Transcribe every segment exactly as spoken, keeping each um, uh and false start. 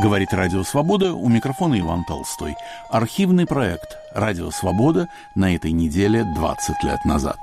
Говорит Радио Свобода, у микрофона Иван Толстой. Архивный проект «Радио Свобода» на этой неделе двадцать лет назад.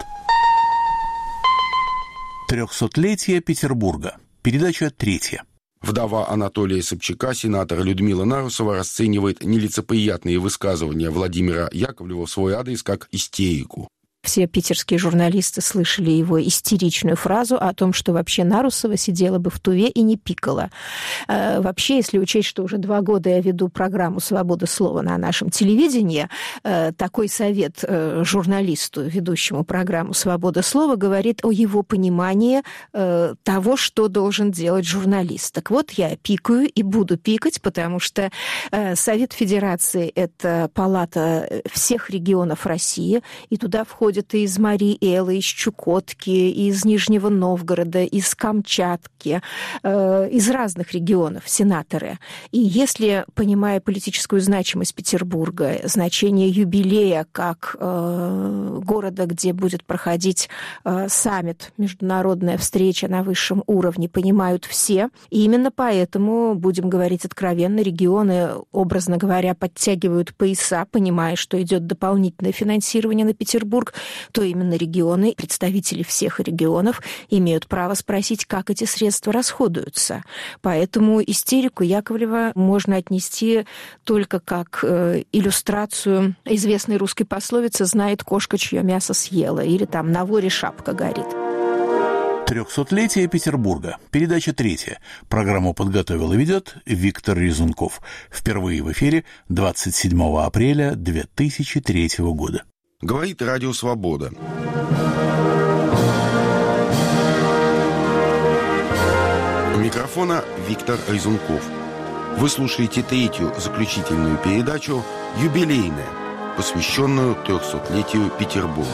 Трехсотлетие Петербурга. Передача третья. Вдова Анатолия Собчака, сенатора Людмила Нарусова, расценивает нелицеприятные высказывания Владимира Яковлева в свой адрес как истерику. Все питерские журналисты слышали его истеричную фразу о том, что вообще Нарусова сидела бы в Туве и не пикала. Вообще, если учесть, что уже два года я веду программу «Свобода слова» на нашем телевидении, такой совет журналисту, ведущему программу «Свобода слова», говорит о его понимании того, что должен делать журналист. Так вот, я пикаю и буду пикать, потому что Совет Федерации – это палата всех регионов России, и туда входит и из Марий-Элы, из Чукотки, из Нижнего Новгорода, из Камчатки, э, из разных регионов сенаторы. И если, понимая политическую значимость Петербурга, значение юбилея как э, города, где будет проходить э, саммит, международная встреча на высшем уровне, понимают все, и именно поэтому, будем говорить откровенно, регионы, образно говоря, подтягивают пояса, понимая, что идет дополнительное финансирование на Петербург, то именно регионы, представители всех регионов имеют право спросить, как эти средства расходуются. Поэтому истерику Яковлева можно отнести только как э, иллюстрацию известной русской пословицы «знает кошка, чье мясо съела», или там «на воре шапка горит». Трехсотлетие Петербурга. Передача третья. Программу подготовил и ведет Виктор Резунков. Впервые в эфире двадцать седьмого апреля две тысячи третьего года. Говорит Радио Свобода. У микрофона Виктор Резунков. Вы слушаете третью заключительную передачу «Юбилейная», посвященную трехсотлетию Петербурга.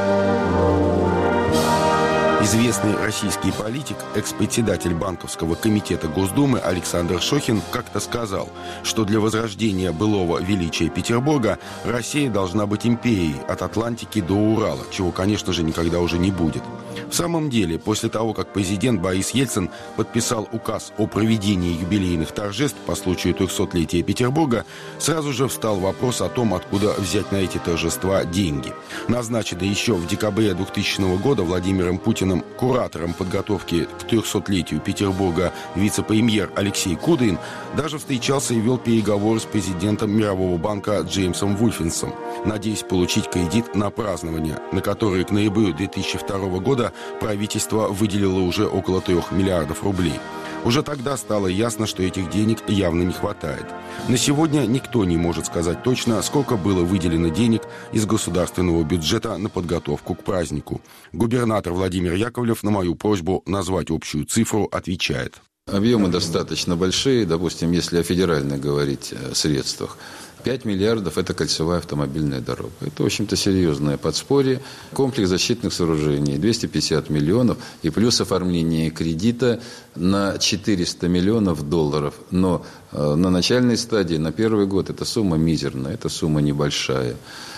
Известный российский политик, экс-председатель Банковского комитета Госдумы Александр Шохин как-то сказал, что для возрождения былого величия Петербурга Россия должна быть империей от Атлантики до Урала, чего, конечно же, никогда уже не будет. В самом деле, после того, как президент Борис Ельцин подписал указ о проведении юбилейных торжеств по случаю трехсотлетия Петербурга, сразу же встал вопрос о том, откуда взять на эти торжества деньги. Назначенный еще в декабре двухтысячного года Владимиром Путиным куратором подготовки к трехсотлетию Петербурга вице-премьер Алексей Кудрин даже встречался и вел переговоры с президентом Мирового банка Джеймсом Вульфинсом, надеясь получить кредит на празднование, на который к ноябрю две тысячи второго года правительство выделило уже около трех миллиардов рублей. Уже тогда стало ясно, что этих денег явно не хватает. На сегодня никто не может сказать точно, сколько было выделено денег из государственного бюджета на подготовку к празднику. Губернатор Владимир Яковлев на мою просьбу назвать общую цифру отвечает. Объемы достаточно большие, допустим, если о федеральных говорить средствах. пять миллиардов – это кольцевая автомобильная дорога. Это, в общем-то, серьезное подспорье. Комплекс защитных сооружений – двести пятьдесят миллионов. И плюс оформление кредита на четыреста миллионов долларов. Но э, на начальной стадии, на первый год, эта сумма мизерная, эта сумма небольшая.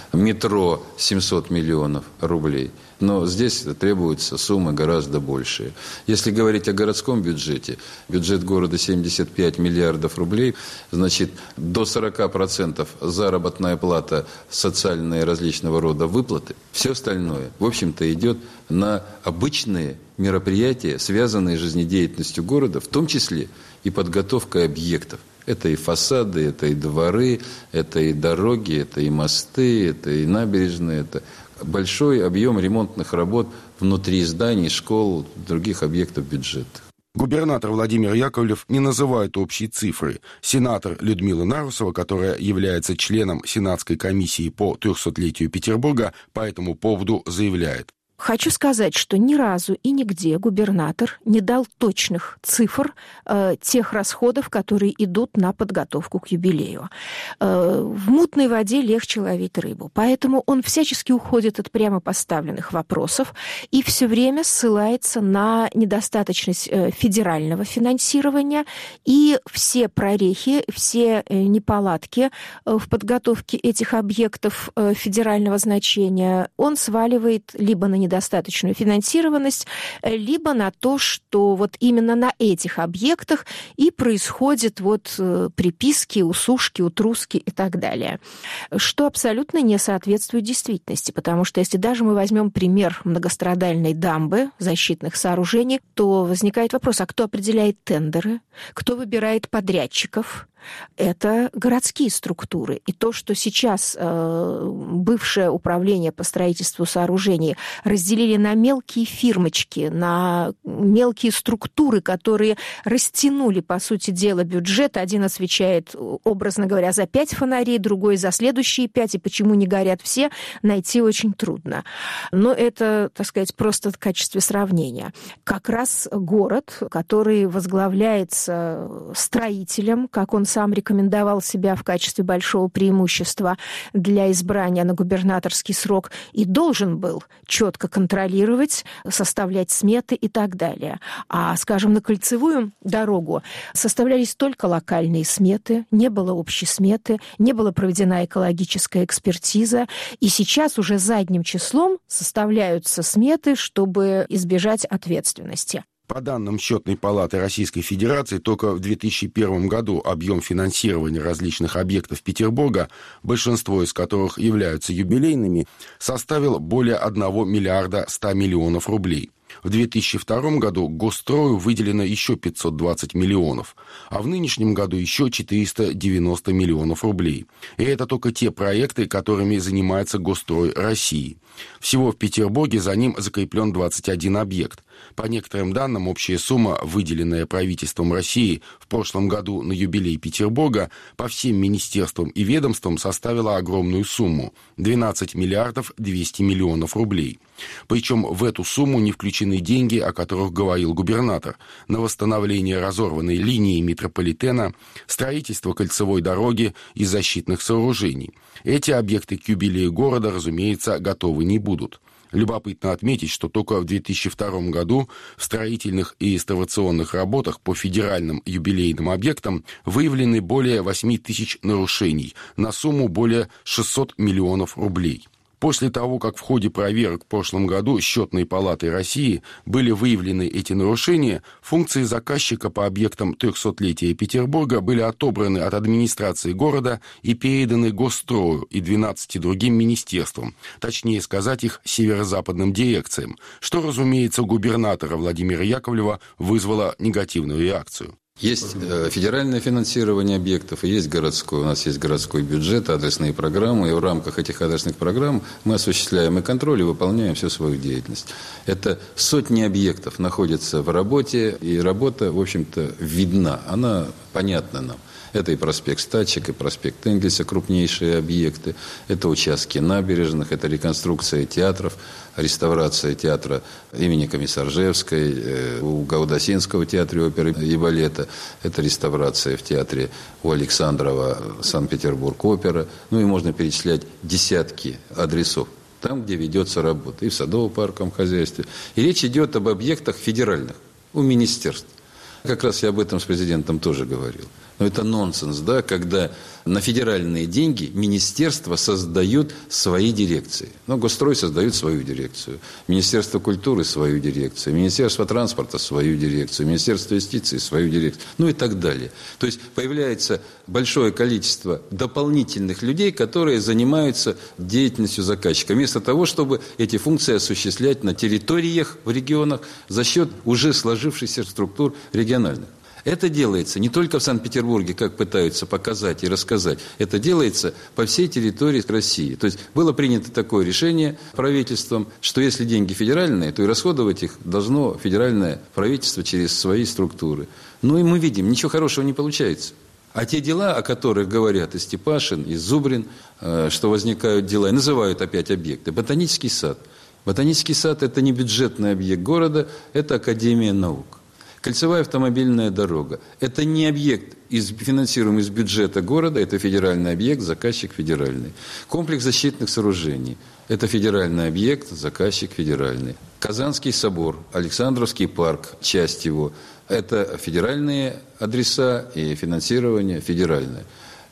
Метро – семьсот миллионов рублей. Но здесь требуются суммы гораздо большие. Если говорить о городском бюджете, бюджет города семьдесят пять миллиардов рублей, значит, до сорок процентов заработная плата, социальные различного рода выплаты, все остальное, в общем-то, идет на обычные мероприятия, связанные с жизнедеятельностью города, в том числе и подготовкой объектов. Это и фасады, это и дворы, это и дороги, это и мосты, это и набережные, это большой объем ремонтных работ внутри зданий, школ, других объектов бюджета. Губернатор Владимир Яковлев не называет общие цифры. Сенатор Людмила Нарусова, которая является членом Сенатской комиссии по трехсотлетию Петербурга, по этому поводу заявляет. Хочу сказать, что ни разу и нигде губернатор не дал точных цифр э, тех расходов, которые идут на подготовку к юбилею. Э, в мутной воде легче ловить рыбу, поэтому он всячески уходит от прямо поставленных вопросов и все время ссылается на недостаточность э, федерального финансирования, и все прорехи, все э, неполадки э, в подготовке этих объектов э, федерального значения он сваливает либо на недостаточную финансированность, либо на то, что вот именно на этих объектах и происходят вот приписки, усушки, утруски и так далее. Что абсолютно не соответствует действительности, потому что если даже мы возьмем пример многострадальной дамбы, защитных сооружений, то возникает вопрос, а кто определяет тендеры, кто выбирает подрядчиков? Это городские структуры. И то, что сейчас э, бывшее управление по строительству сооружений разделили на мелкие фирмочки, на мелкие структуры, которые растянули, по сути дела, бюджет. Один отвечает, образно говоря, за пять фонарей, другой за следующие пять, и почему не горят все, найти очень трудно. Но это, так сказать, просто в качестве сравнения. Как раз город, который возглавляется строителем, как он сам рекомендовал себя в качестве большого преимущества для избрания на губернаторский срок, и должен был четко контролировать, составлять сметы и так далее. А, скажем, на кольцевую дорогу составлялись только локальные сметы, не было общей сметы, не была проведена экологическая экспертиза, и сейчас уже задним числом составляются сметы, чтобы избежать ответственности. По данным Счетной палаты Российской Федерации, только в две тысячи первом году объем финансирования различных объектов Петербурга, большинство из которых являются юбилейными, составил более одного миллиарда ста миллионов рублей. В две тысячи втором году Госстрою выделено еще пятьсот двадцать миллионов, а в нынешнем году еще четыреста девяносто миллионов рублей. И это только те проекты, которыми занимается Госстрой России. Всего в Петербурге за ним закреплен двадцать один объект. По некоторым данным, общая сумма, выделенная правительством России в прошлом году на юбилей Петербурга, по всем министерствам и ведомствам составила огромную сумму – двенадцать миллиардов двести миллионов рублей. Причем в эту сумму не включены деньги, о которых говорил губернатор, на восстановление разорванной линии метрополитена, строительство кольцевой дороги и защитных сооружений. Эти объекты к юбилею города, разумеется, готовы не будут. Любопытно отметить, что только в две тысячи втором году в строительных и реставрационных работах по федеральным юбилейным объектам выявлены более восемь тысяч нарушений на сумму более шестьсот миллионов рублей. После того, как в ходе проверок в прошлом году Счетной палатой России были выявлены эти нарушения, функции заказчика по объектам трехсотлетия Петербурга были отобраны от администрации города и переданы Госстрою и двенадцати другим министерствам, точнее сказать, их северо-западным дирекциям, что, разумеется, у губернатора Владимира Яковлева вызвало негативную реакцию. Есть федеральное финансирование объектов и есть городское. У нас есть городской бюджет, адресные программы, и в рамках этих адресных программ мы осуществляем и контроль, и выполняем всю свою деятельность. Это сотни объектов находятся в работе, и работа, в общем-то, видна, она понятна нам. Это и проспект Стачек, и проспект Энгельса, крупнейшие объекты. Это участки набережных, это реконструкция театров, реставрация театра имени Комиссаржевской, у Гаудасинского театра оперы и балета. Это реставрация в театре у Александрова Санкт-Петербург-опера. Ну и можно перечислять десятки адресов. Там, где ведется работа, и в садово-парковом хозяйстве. И речь идет об объектах федеральных, у министерств. Как раз я об этом с президентом тоже говорил. Но это нонсенс, да, когда на федеральные деньги министерства создают свои дирекции. Ну, Госстрой создает свою дирекцию, Министерство культуры свою дирекцию, Министерство транспорта свою дирекцию, Министерство юстиции свою дирекцию, ну и так далее. То есть появляется большое количество дополнительных людей, которые занимаются деятельностью заказчика, вместо того, чтобы эти функции осуществлять на территориях в регионах за счет уже сложившихся структур региональных. Это делается не только в Санкт-Петербурге, как пытаются показать и рассказать. Это делается по всей территории России. То есть было принято такое решение правительством, что если деньги федеральные, то и расходовать их должно федеральное правительство через свои структуры. Ну и мы видим, ничего хорошего не получается. А те дела, о которых говорят и Степашин, и Зубрин, что возникают дела, и называют опять объекты. Ботанический сад. Ботанический сад – это не бюджетный объект города, это Академия наук. Кольцевая автомобильная дорога. Это не объект, из, финансируемый из бюджета города, это федеральный объект, заказчик федеральный. Комплекс защитных сооружений. Это федеральный объект, заказчик федеральный. Казанский собор, Александровский парк, часть его. Это федеральные адреса и финансирование федеральное.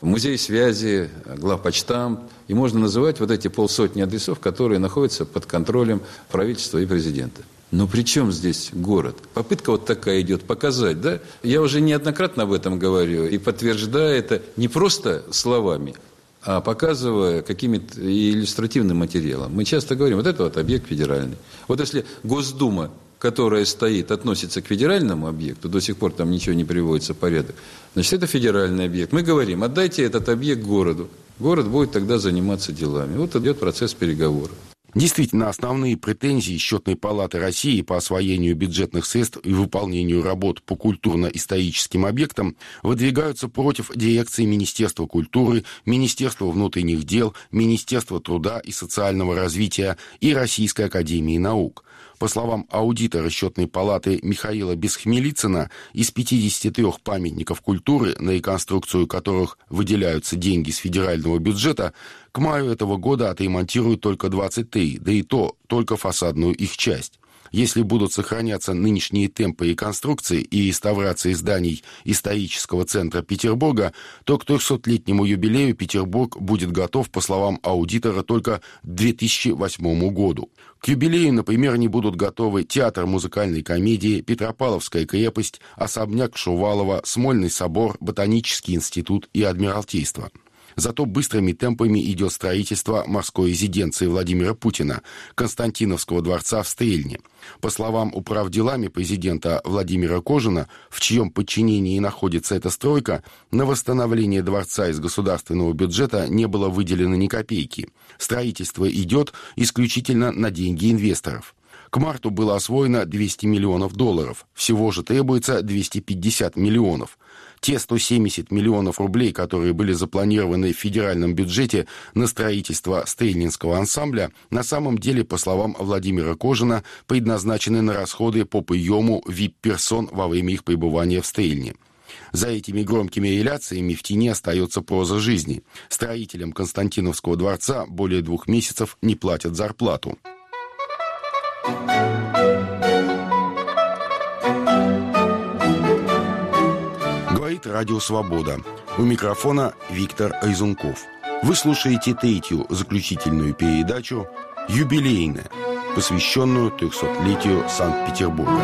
музей связи, главпочтамт. И можно называть вот эти полсотни адресов, которые находятся под контролем правительства и президента. Но при чем здесь город? Попытка вот такая идет показать, да? Я уже неоднократно об этом говорю и подтверждаю это не просто словами, а показывая каким-то иллюстративным материалом. Мы часто говорим, вот это вот объект федеральный. Вот если Госдума, которая стоит, относится к федеральному объекту, до сих пор там ничего не приводится в порядок, значит, это федеральный объект. Мы говорим, отдайте этот объект городу. Город будет тогда заниматься делами. Вот идет процесс переговоров. Действительно, основные претензии Счетной палаты России по освоению бюджетных средств и выполнению работ по культурно-историческим объектам выдвигаются против дирекции Министерства культуры, Министерства внутренних дел, Министерства труда и социального развития и Российской академии наук. По словам аудитора Счетной палаты Михаила Бесхмелицына, из пятидесяти трёх памятников культуры, на реконструкцию которых выделяются деньги с федерального бюджета, к маю этого года отремонтируют только двадцать три, да и то только фасадную их часть. Если будут сохраняться нынешние темпы реконструкции и реставрации зданий исторического центра Петербурга, то к трехсотлетнему юбилею Петербург будет готов, по словам аудитора, только к две тысячи восьмому году. К юбилею, например, не будут готовы театр музыкальной комедии, Петропавловская крепость, особняк Шувалова, Смольный собор, Ботанический институт и Адмиралтейство. Зато быстрыми темпами идет строительство морской резиденции Владимира Путина, Константиновского дворца в Стрельне. По словам управделами президента Владимира Кожина, в чьем подчинении находится эта стройка, на восстановление дворца из государственного бюджета не было выделено ни копейки. Строительство идет исключительно на деньги инвесторов. К марту было освоено двести миллионов долларов, всего же требуется двести пятьдесят миллионов. Те сто семьдесят миллионов рублей, которые были запланированы в федеральном бюджете на строительство Стрельнинского ансамбля, на самом деле, по словам Владимира Кожина, предназначены на расходы по приему ви ай пи-персон во время их пребывания в Стрельне. За этими громкими реляциями в тени остается проза жизни. Строителям Константиновского дворца более двух месяцев не платят зарплату. Говорит Радио Свобода. У микрофона Виктор Айзунков. Вы слушаете третью заключительную передачу «Юбилейная», посвященную трехсотлетию Санкт-Петербурга.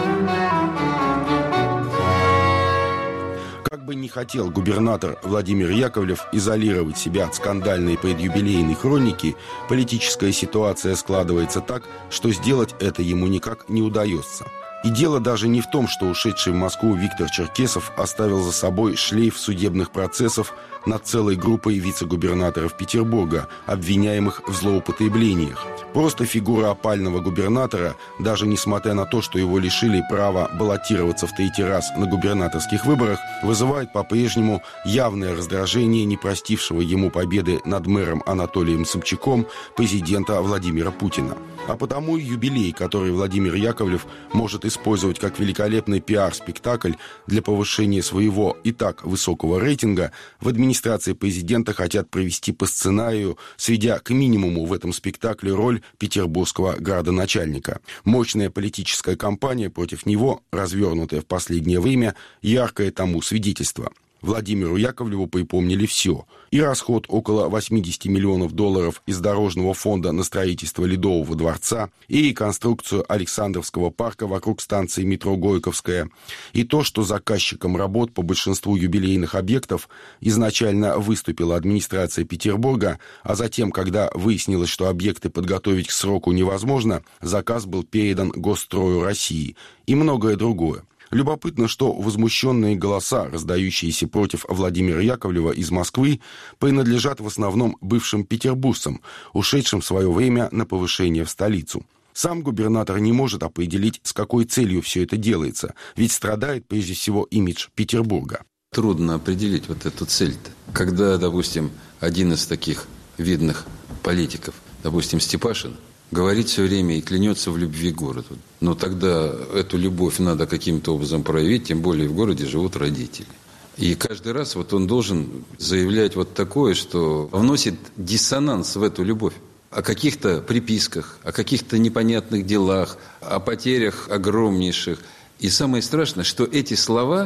Как бы ни хотел губернатор Владимир Яковлев изолировать себя от скандальной предюбилейной хроники, политическая ситуация складывается так, что сделать это ему никак не удается. И дело даже не в том, что ушедший в Москву Виктор Черкесов оставил за собой шлейф судебных процессов над целой группой вице-губернаторов Петербурга, обвиняемых в злоупотреблениях. Просто фигура опального губернатора, даже несмотря на то, что его лишили права баллотироваться в третий раз на губернаторских выборах, вызывает по-прежнему явное раздражение не простившего ему победы над мэром Анатолием Собчаком президента Владимира Путина. А потому юбилей, который Владимир Яковлев может использовать как великолепный пиар-спектакль для повышения своего и так высокого рейтинга, в администрации президента хотят провести по сценарию, сведя к минимуму в этом спектакле роль петербургского градоначальника. Мощная политическая кампания против него, развернутая в последнее время, яркое тому свидетельство. Владимиру Яковлеву припомнили все. И расход около восемьдесят миллионов долларов из Дорожного фонда на строительство Ледового дворца, и реконструкцию Александровского парка вокруг станции метро Горьковская, и то, что заказчиком работ по большинству юбилейных объектов изначально выступила администрация Петербурга, а затем, когда выяснилось, что объекты подготовить к сроку невозможно, заказ был передан Госстрою России, и многое другое. Любопытно, что возмущенные голоса, раздающиеся против Владимира Яковлева из Москвы, принадлежат в основном бывшим петербуржцам, ушедшим в свое время на повышение в столицу. Сам губернатор не может определить, с какой целью все это делается, ведь страдает прежде всего имидж Петербурга. Трудно определить вот эту цель-то. Когда, допустим, один из таких видных политиков, допустим, Степашин, говорит все время и клянется в любви к городу. Но тогда эту любовь надо каким-то образом проявить, тем более в городе живут родители. И каждый раз вот он должен заявлять вот такое, что вносит диссонанс в эту любовь. О каких-то приписках, о каких-то непонятных делах, о потерях огромнейших. И самое страшное, что эти слова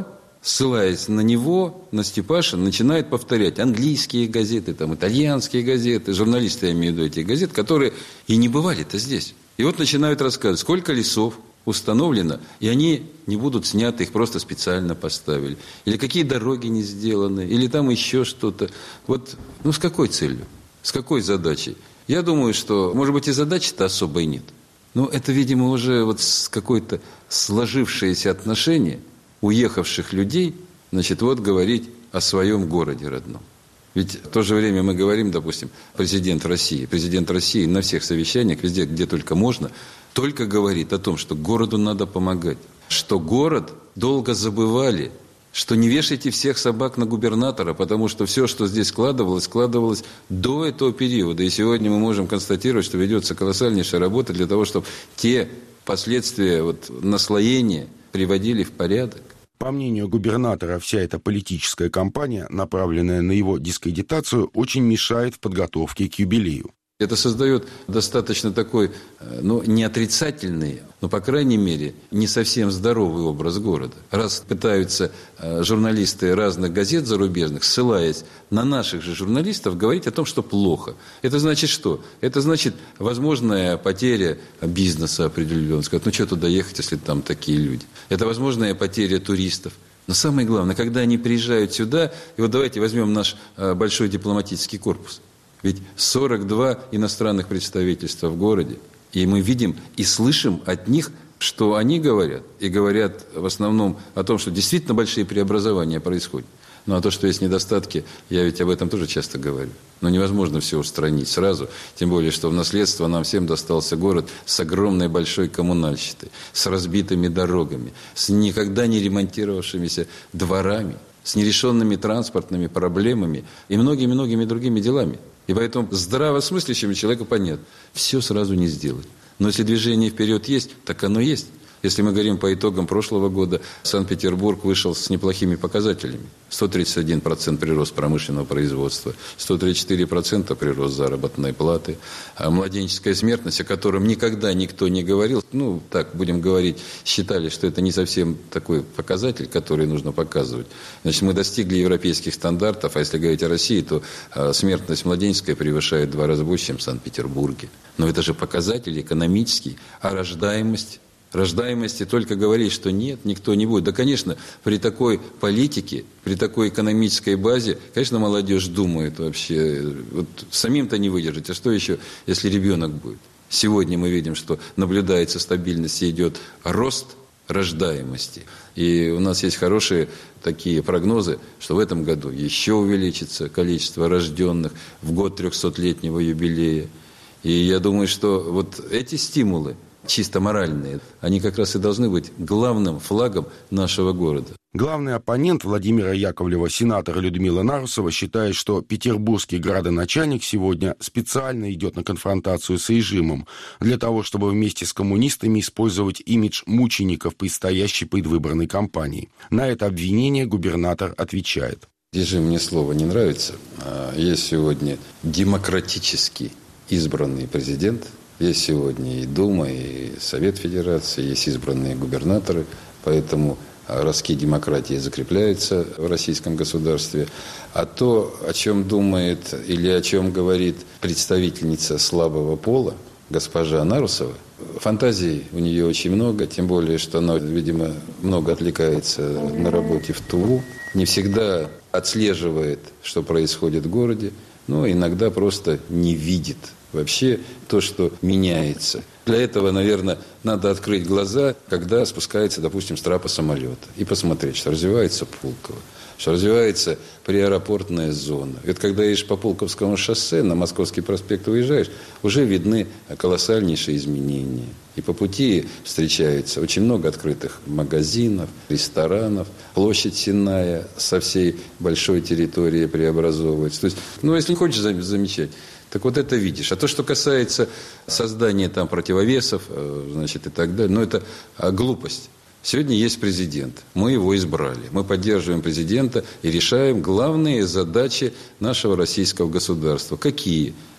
ссылаясь на него, на Степашина, начинают повторять английские газеты, там, итальянские газеты, журналисты, я имею в виду этих газет, которые и не бывали-то здесь. И вот начинают рассказывать, сколько лесов установлено, и они не будут сняты, их просто специально поставили. Или какие дороги не сделаны, или там еще что-то. Вот, ну, с какой целью? С какой задачей? Я думаю, что, может быть, и задачи-то особой нет. Но это, видимо, уже вот с какое-то сложившееся отношение уехавших людей, значит, вот говорить о своем городе родном. Ведь в то же время мы говорим, допустим, президент России. Президент России на всех совещаниях, везде, где только можно, только говорит о том, что городу надо помогать, что город долго забывали, что не вешайте всех собак на губернатора, потому что все, что здесь складывалось, складывалось до этого периода. И сегодня мы можем констатировать, что ведется колоссальнейшая работа для того, чтобы те последствия вот, наслоения приводили в порядок. По мнению губернатора, вся эта политическая кампания, направленная на его дискредитацию, очень мешает в подготовке к юбилею. Это создает достаточно такой, ну, не отрицательный, но, по крайней мере, не совсем здоровый образ города. Раз пытаются журналисты разных газет зарубежных, ссылаясь на наших же журналистов, говорить о том, что плохо. Это значит что? Это значит возможная потеря бизнеса определенного. Сказать, ну, что туда ехать, если там такие люди? Это возможная потеря туристов. Но самое главное, когда они приезжают сюда, и вот давайте возьмем наш большой дипломатический корпус. Ведь сорок два иностранных представительства в городе. И мы видим и слышим от них, что они говорят. И говорят в основном о том, что действительно большие преобразования происходят. Ну, а то, что есть недостатки, я ведь об этом тоже часто говорю. Но невозможно все устранить сразу. Тем более, что в наследство нам всем достался город с огромной большой коммунальщиной, с разбитыми дорогами, с никогда не ремонтировавшимися дворами, с нерешенными транспортными проблемами и многими-многими другими делами. И поэтому здравосмыслящему человеку понятно, все сразу не сделать. Но если движение вперед есть, так оно есть. Если мы говорим по итогам прошлого года, Санкт-Петербург вышел с неплохими показателями. сто тридцать один процент прирост промышленного производства, сто тридцать четыре процента прирост заработной платы, а младенческая смертность, о котором никогда никто не говорил, ну, так, будем говорить, считали, что это не совсем такой показатель, который нужно показывать. Значит, мы достигли европейских стандартов, а если говорить о России, то а, смертность младенческая превышает в два раза больше, чем в Санкт-Петербурге. Но это же показатель экономический, а рождаемость... Рождаемости только говорить, что нет, никто не будет. Да, конечно, при такой политике, при такой экономической базе, конечно, молодежь думает вообще, вот самим-то не выдержать, а что еще, если ребенок будет? Сегодня мы видим, что наблюдается стабильность и идет рост рождаемости. И у нас есть хорошие такие прогнозы, что в этом году еще увеличится количество рожденных в год трехсотлетнего юбилея. И я думаю, что вот эти стимулы, чисто моральные, они как раз и должны быть главным флагом нашего города. Главный оппонент Владимира Яковлева, сенатор Людмила Нарусова, считает, что петербургский градоначальник сегодня специально идет на конфронтацию с режимом для того, чтобы вместе с коммунистами использовать имидж мучеников предстоящей предвыборной кампании. На это обвинение губернатор отвечает. Режим мне слово не нравится. Есть сегодня демократически избранный президент. Есть сегодня и Дума, и Совет Федерации, есть избранные губернаторы, поэтому ростки демократии закрепляются в российском государстве. А то, о чем думает или о чем говорит представительница слабого пола, госпожа Нарусова, фантазий у нее очень много, тем более, что она, видимо, много отвлекается на работе в ТУ, не всегда отслеживает, что происходит в городе, но иногда просто не видит вообще то, что меняется. Для этого, наверное, надо открыть глаза, когда спускается, допустим, с трапа самолета, и посмотреть, что развивается Пулково, что развивается приаэропортная зона. Ведь когда едешь по Пулковскому шоссе, на Московский проспект уезжаешь, уже видны колоссальнейшие изменения. И по пути встречается очень много открытых магазинов, ресторанов, площадь Сенная со всей большой территории преобразовывается. То есть, ну, если не хочешь замечать, так вот это видишь. А то, что касается создания там противовесов, значит, и так далее, ну, это глупость. Сегодня есть президент. Мы его избрали. Мы поддерживаем президента и решаем главные задачи нашего российского государства. Какие?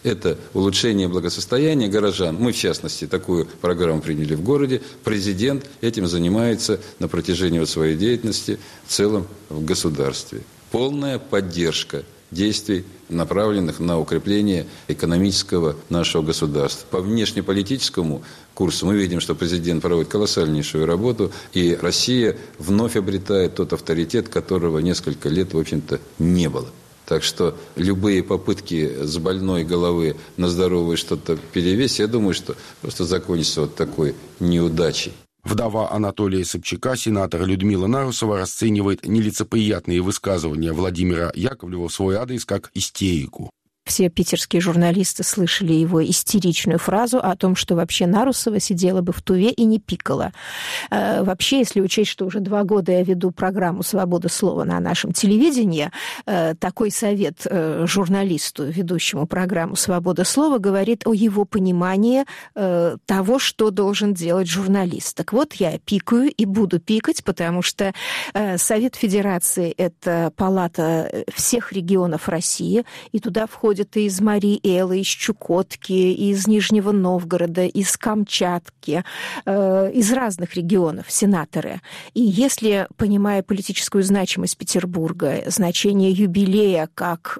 Это улучшение благосостояния горожан. Мы, в частности, такую программу приняли в городе. Президент этим занимается на протяжении вот своей деятельности в целом в государстве. Полная поддержка действий, направленных на укрепление экономического нашего государства. По внешнеполитическому курсу мы видим, что президент проводит колоссальнейшую работу, и Россия вновь обретает тот авторитет, которого несколько лет, в общем-то, не было. Так что любые попытки с больной головы на здоровую что-то перевесить, я думаю, что просто закончится вот такой неудачей. Вдова Анатолия Собчака, сенатор Людмила Нарусова, расценивает нелицеприятные высказывания Владимира Яковлева в свой адрес как истерику. Все питерские журналисты слышали его истеричную фразу о том, что вообще Нарусова сидела бы в Туве и не пикала. Вообще, если учесть, что уже два года я веду программу «Свобода слова» на нашем телевидении, такой совет журналисту, ведущему программу «Свобода слова», говорит о его понимании того, что должен делать журналист. Так вот, я пикаю и буду пикать, потому что Совет Федерации – это палата всех регионов России, и туда входит и из Марий-Элы, из Чукотки, из Нижнего Новгорода, из Камчатки, э, из разных регионов сенаторы. И если, понимая политическую значимость Петербурга, значение юбилея как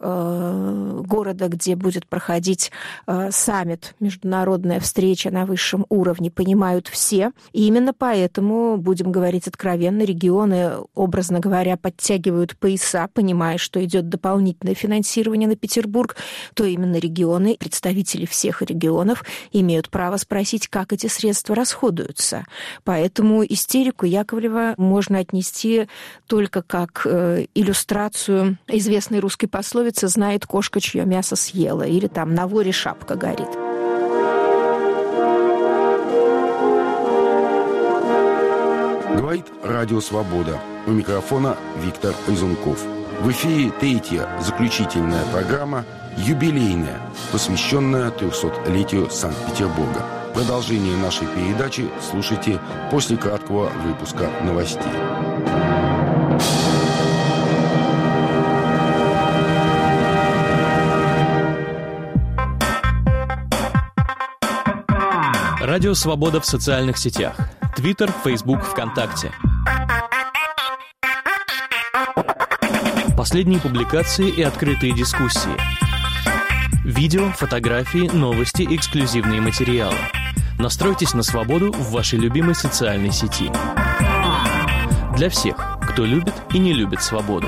э, города, где будет проходить э, саммит, международная встреча на высшем уровне, понимают все, и именно поэтому, будем говорить откровенно, регионы, образно говоря, подтягивают пояса, понимая, что идет дополнительное финансирование на Петербург, то именно регионы, представители всех регионов имеют право спросить, как эти средства расходуются. Поэтому истерику Яковлева можно отнести только как э, иллюстрацию известной русской пословицы «знает кошка, чье мясо съела», или там «на воре шапка горит». Говорит Радио Свобода. У микрофона Виктор Изунков. В эфире третья заключительная программа, юбилейная, посвященная трехсотлетию Санкт-Петербурга. Продолжение нашей передачи слушайте после краткого выпуска новостей. Радио Свобода в социальных сетях. Твиттер, Фейсбук, ВКонтакте. Последние публикации и открытые дискуссии. Видео, фотографии, новости, эксклюзивные материалы. Настройтесь на свободу в вашей любимой социальной сети. Для всех, кто любит и не любит свободу.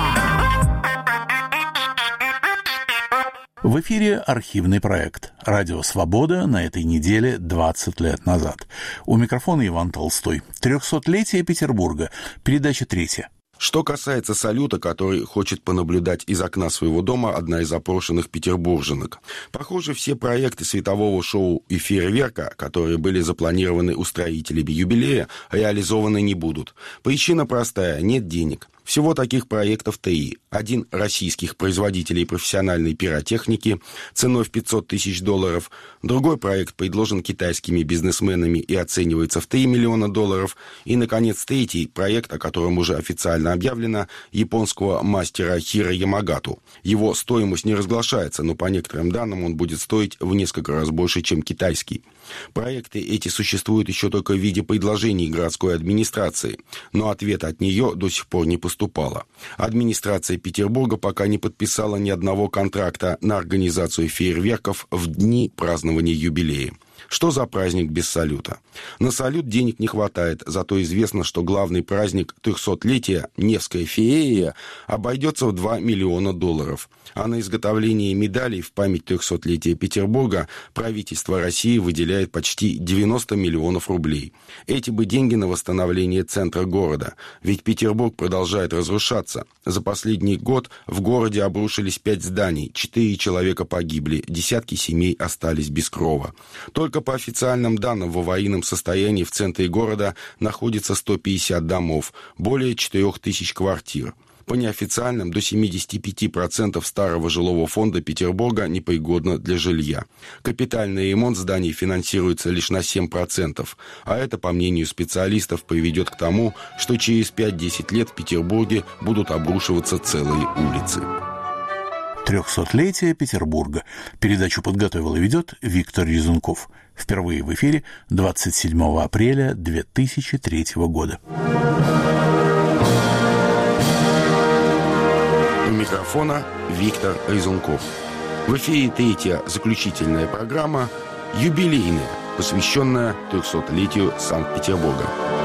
В эфире архивный проект «Радио Свобода» на этой неделе двадцать лет назад. У микрофона Иван Толстой. Трехсотлетие Петербурга. Передача третья. Что касается салюта, который хочет понаблюдать из окна своего дома одна из опрошенных петербурженок. Похоже, все проекты светового шоу и фейерверка, которые были запланированы устроителями юбилея, реализованы не будут. Причина простая – нет денег. Всего таких проектов три. Один российских производителей профессиональной пиротехники ценой в пятьсот тысяч долларов. Другой проект предложен китайскими бизнесменами и оценивается в три миллиона долларов. И, наконец, третий проект, о котором уже официально объявлено, японского мастера Хиро Ямагату. Его стоимость не разглашается, но по некоторым данным он будет стоить в несколько раз больше, чем китайский. Проекты эти существуют еще только в виде предложений городской администрации, но ответа от нее до сих пор не поступало. Администрация Петербурга пока не подписала ни одного контракта на организацию фейерверков в дни празднования юбилея. Что за праздник без салюта? На салют денег не хватает, зато известно, что главный праздник трехсотлетия, Невская феерия, обойдется в два миллиона долларов. А на изготовление медалей в память трехсотлетия Петербурга правительство России выделяет почти девяносто миллионов рублей. Эти бы деньги на восстановление центра города. Ведь Петербург продолжает разрушаться. За последний год в городе обрушились пять зданий, четыре человека погибли, десятки семей остались без крова. Только по официальным данным, в аварийном состоянии в центре города находится сто пятьдесят домов, более четырех тысяч квартир. По неофициальным, до семьдесят пять процентов старого жилого фонда Петербурга непригодно для жилья. Капитальный ремонт зданий финансируется лишь на семь процентов, а это, по мнению специалистов, приведет к тому, что через пять-десять лет в Петербурге будут обрушиваться целые улицы. Трехсотлетие Петербурга. Передачу подготовил и ведет Виктор Резунков. Впервые в эфире двадцать седьмого апреля две тысячи третьего года. У микрофона Виктор Резунков. В эфире третья заключительная программа «Юбилейная», посвященная трехсотлетию Санкт-Петербурга.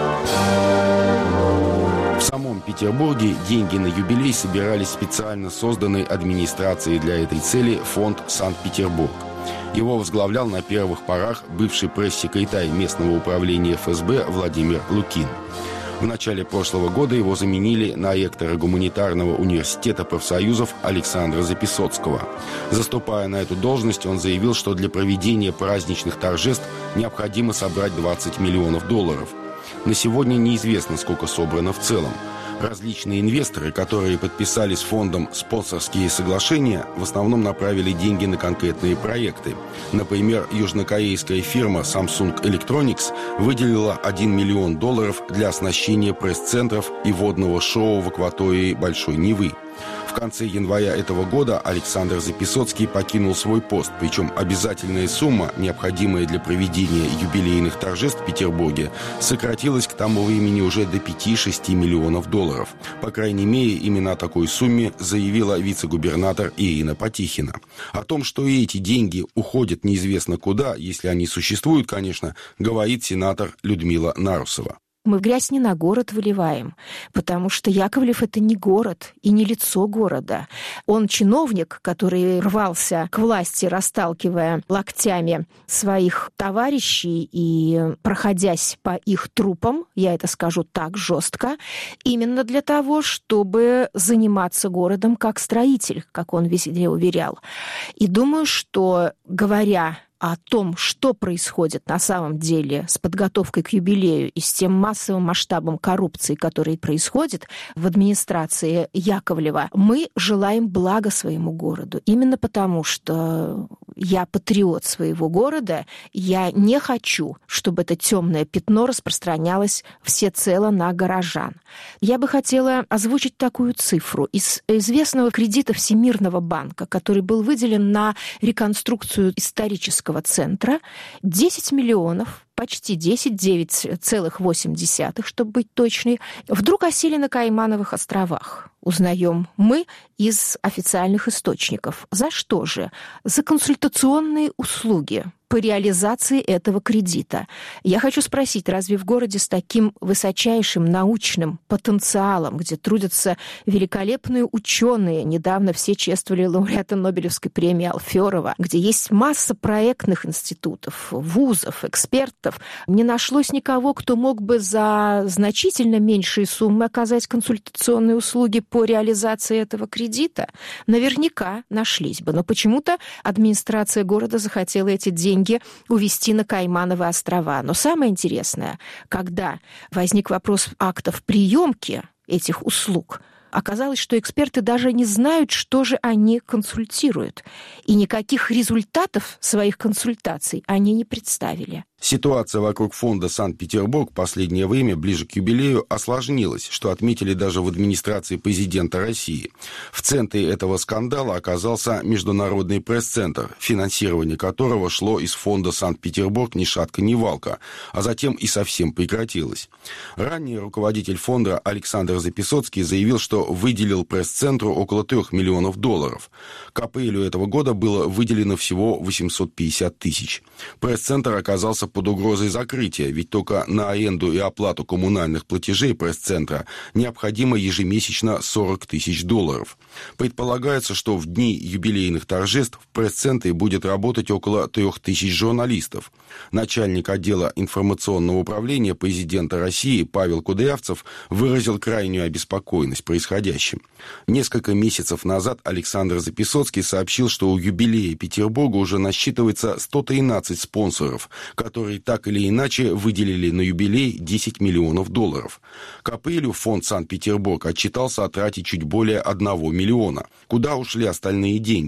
В самом Петербурге деньги на юбилей собирались специально созданной администрацией для этой цели фонд «Санкт-Петербург». Его возглавлял на первых порах бывший пресс-секретарь местного управления эф эс бэ Владимир Лукин. В начале прошлого года его заменили на ректора гуманитарного университета профсоюзов Александра Записоцкого. Заступая на эту должность, он заявил, что для проведения праздничных торжеств необходимо собрать двадцать миллионов долларов. На сегодня неизвестно, сколько собрано в целом. Различные инвесторы, которые подписали с фондом спонсорские соглашения, в основном направили деньги на конкретные проекты. Например, южнокорейская фирма Samsung Electronics выделила один миллион долларов для оснащения пресс-центров и водного шоу в акватории Большой Невы. В конце января этого года Александр Записоцкий покинул свой пост, причем обязательная сумма, необходимая для проведения юбилейных торжеств в Петербурге, сократилась к тому времени уже до пяти-шести миллионов долларов. По крайней мере, именно о такой сумме заявила вице-губернатор Ирина Потихина. О том, что и эти деньги уходят неизвестно куда, если они существуют, конечно, говорит сенатор Людмила Нарусова. Мы в грязь не на город выливаем, потому что Яковлев — это не город и не лицо города. Он чиновник, который рвался к власти, расталкивая локтями своих товарищей и проходясь по их трупам, я это скажу так жестко, именно для того, чтобы заниматься городом как строитель, как он везде уверял. И думаю, что, говоря о том, что происходит на самом деле с подготовкой к юбилею и с тем массовым масштабом коррупции, который происходит в администрации Яковлева, мы желаем блага своему городу. Именно потому, что я патриот своего города, я не хочу, чтобы это темное пятно распространялось всецело на горожан. Я бы хотела озвучить такую цифру. Из известного кредита Всемирного банка, который был выделен на реконструкцию исторического центра, десять миллионов, почти десять, девять целых восемь десятых, чтобы быть точной, вдруг осели на Каймановых островах. Узнаем мы из официальных источников. За что же? За консультационные услуги по реализации этого кредита. Я хочу спросить, разве в городе с таким высочайшим научным потенциалом, где трудятся великолепные ученые, недавно все чествовали лауреата Нобелевской премии Алферова, где есть масса проектных институтов, вузов, экспертов, не нашлось никого, кто мог бы за значительно меньшие суммы оказать консультационные услуги по реализации этого кредита? Наверняка нашлись бы, но почему-то администрация города захотела эти деньги увезти на Каймановы острова. Но самое интересное, когда возник вопрос актов приемки этих услуг, оказалось, что эксперты даже не знают, что же они консультируют. И никаких результатов своих консультаций они не представили. Ситуация вокруг фонда «Санкт-Петербург» в последнее время, ближе к юбилею, осложнилась, что отметили даже в администрации президента России. В центре этого скандала оказался Международный пресс-центр, финансирование которого шло из фонда «Санкт-Петербург» ни шатка, ни валка, а затем и совсем прекратилось. Ранее руководитель фонда Александр Записоцкий заявил, что выделил пресс-центру около трех миллионов долларов. К апрелю этого года было выделено всего восемьсот пятьдесят тысяч. Пресс-центр оказался под угрозой закрытия, ведь только на аренду и оплату коммунальных платежей пресс-центра необходимо ежемесячно сорок тысяч долларов. Предполагается, что в дни юбилейных торжеств в пресс-центре будет работать около трех тысяч журналистов. Начальник отдела информационного управления президента России Павел Кудрявцев выразил крайнюю обеспокоенность происходящим. Несколько месяцев назад Александр Записоцкий сообщил, что у юбилея Петербурга уже насчитывается сто тринадцать спонсоров, которые так или иначе выделили на юбилей десять миллионов долларов. К апрелю фонд «Санкт-Петербург» отчитался о трате чуть более одного миллиона. Куда ушли остальные деньги?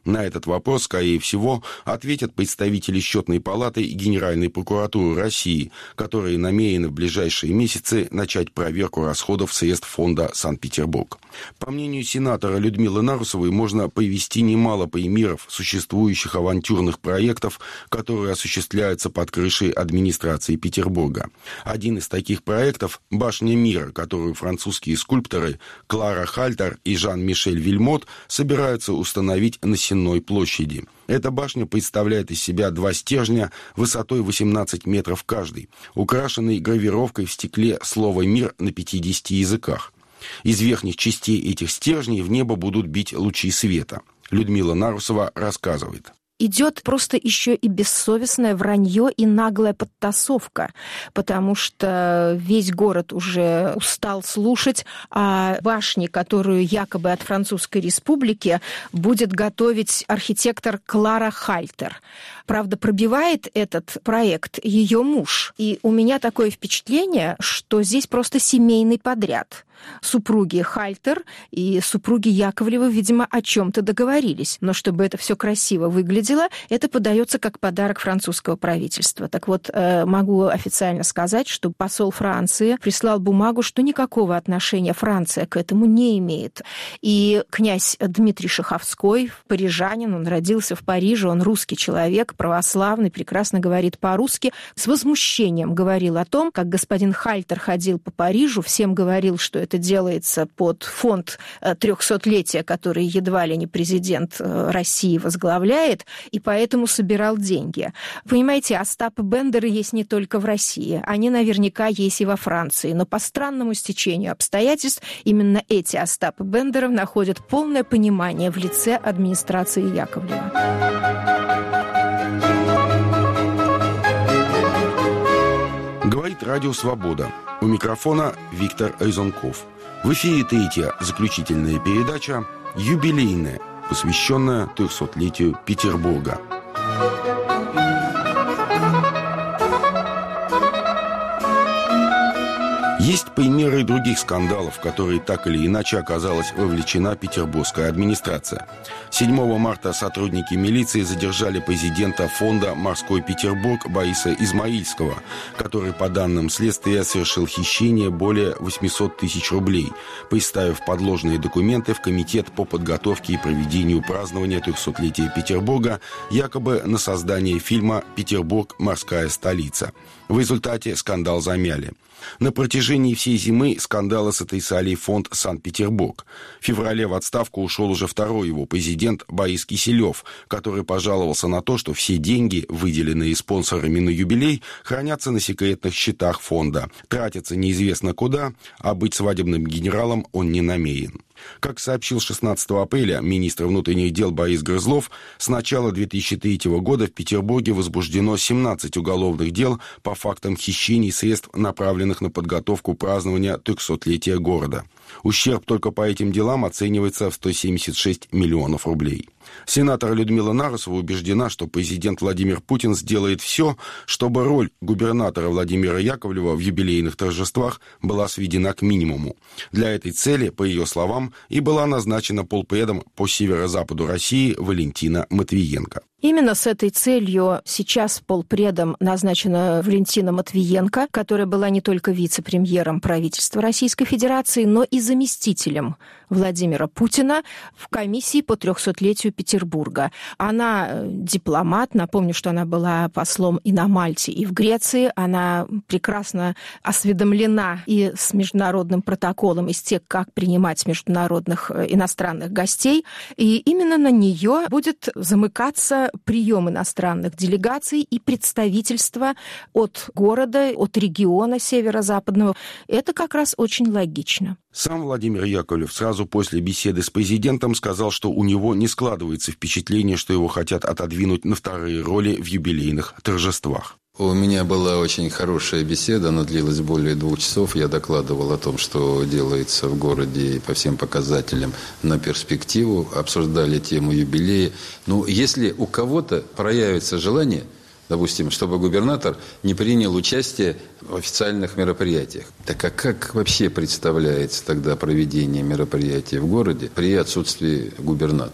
На этот вопрос, скорее всего, ответят представители Счетной палаты и Генеральной прокуратуры России, которые намерены в ближайшие месяцы начать проверку расходов средств фонда «Санкт-Петербург». По мнению сенатора Людмилы Нарусовой, можно привести немало примеров существующих авантюрных проектов, которые осуществляются под крышей администрации Петербурга. Один из таких проектов – «Башня мира», которую французские скульпторы Клара Хальтер и Жан-Мишель Вильмот собираются установить на Сенной площади. Эта башня представляет из себя два стержня высотой восемнадцать метров каждый, украшенный гравировкой в стекле слова «мир» на пятидесяти языках. Из верхних частей этих стержней в небо будут бить лучи света. Людмила Нарусова рассказывает. Идет просто еще и бессовестное вранье и наглая подтасовка, потому что весь город уже устал слушать о башне, которую якобы от Французской Республики будет готовить архитектор Клара Хальтер. Правда, пробивает этот проект ее муж. И у меня такое впечатление, что здесь просто семейный подряд. Супруги Хальтер и супруги Яковлева, видимо, о чем-то договорились. Но чтобы это все красиво выглядело, это подается как подарок французского правительства. Так вот, могу официально сказать, что посол Франции прислал бумагу, что никакого отношения Франция к этому не имеет. И князь Дмитрий Шаховской, парижанин, он родился в Париже, он русский человек, православный, прекрасно говорит по-русски, с возмущением говорил о том, как господин Хальтер ходил по Парижу, всем говорил, что это делается под фонд трехсотлетия, который едва ли не президент России возглавляет, и поэтому собирал деньги. Понимаете, Остапы Бендеры есть не только в России, они наверняка есть и во Франции, но по странному стечению обстоятельств именно эти Остапы Бендеров находят полное понимание в лице администрации Яковлева. Говорит Радио Свобода. У микрофона Виктор Резунков. В эфире третья заключительная передача, юбилейная, посвященная трехсотлетию Петербурга. Есть примеры других скандалов, в которые так или иначе оказалась вовлечена петербургская администрация. седьмого марта сотрудники милиции задержали президента фонда «Морской Петербург» Бориса Измаильского, который, по данным следствия, совершил хищение более восемьсот тысяч рублей, представив подложные документы в Комитет по подготовке и проведению празднования трехсотлетия Петербурга, якобы на создание фильма «Петербург. Морская столица». В результате скандал замяли. На протяжении всей зимы скандалы сотрясали фонд «Санкт-Петербург». В феврале в отставку ушел уже второй его президент Борис Киселев, который пожаловался на то, что все деньги, выделенные спонсорами на юбилей, хранятся на секретных счетах фонда, тратятся неизвестно куда, а быть свадебным генералом он не намерен. Как сообщил шестнадцатого апреля министр внутренних дел Борис Грызлов, с начала две тысячи третьего года в Петербурге возбуждено семнадцать уголовных дел по фактам хищений средств, направленных на подготовку празднования трехсотлетия города. Ущерб только по этим делам оценивается в сто семьдесят шесть миллионов рублей. Сенатор Людмила Нарусова убеждена, что президент Владимир Путин сделает все, чтобы роль губернатора Владимира Яковлева в юбилейных торжествах была сведена к минимуму. Для этой цели, по ее словам, и была назначена полпредом по северо-западу России Валентина Матвиенко. Именно с этой целью сейчас полпредом назначена Валентина Матвиенко, которая была не только вице-премьером правительства Российской Федерации, но и заместителем Владимира Путина в комиссии по трехсотлетию Петербурга. Она дипломат, напомню, что она была послом и на Мальте, и в Греции. Она прекрасно осведомлена и с международным протоколом, и с тем, как принимать международных иностранных гостей. И именно на нее будет замыкаться прием иностранных делегаций и представительства от города, от региона северо-западного. Это как раз очень логично. Сам Владимир Яковлев сразу после беседы с президентом сказал, что у него не складывается впечатление, что его хотят отодвинуть на вторые роли в юбилейных торжествах. У меня была очень хорошая беседа, она длилась более двух часов. Я докладывал о том, что делается в городе по всем показателям на перспективу, обсуждали тему юбилея. Ну, если у кого-то проявится желание, допустим, чтобы губернатор не принял участие в официальных мероприятиях, так а как вообще представляется тогда проведение мероприятий в городе при отсутствии губернатора?